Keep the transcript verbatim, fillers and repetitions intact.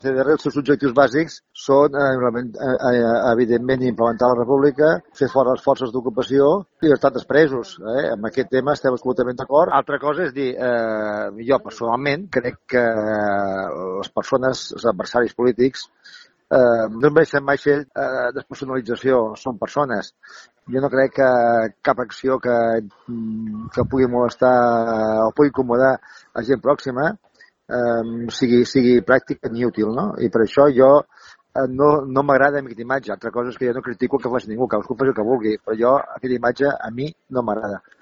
C D R, els seus objectius bàsics són, eh, eh, evidentment, implementar la república, fer fora les forces d'ocupació i llibertat dels presos. Eh? Amb aquest tema estem absolutament d'acord. Altra cosa és dir, eh, jo personalment crec que les persones, els adversaris polítics, eh, no mereixen mai ser eh, despersonalització, són persones. Jo no crec que cap acció que, que pugui molestar o pugui incomodar a gent pròxima Um, sigui, sigui pràctic ni útil, no? I per això jo uh, no, no m'agrada aquesta imatge. Altra cosa és que jo no critico que faci ningú, que cadascú faci el que vulgui, però jo aquesta imatge a mi no m'agrada.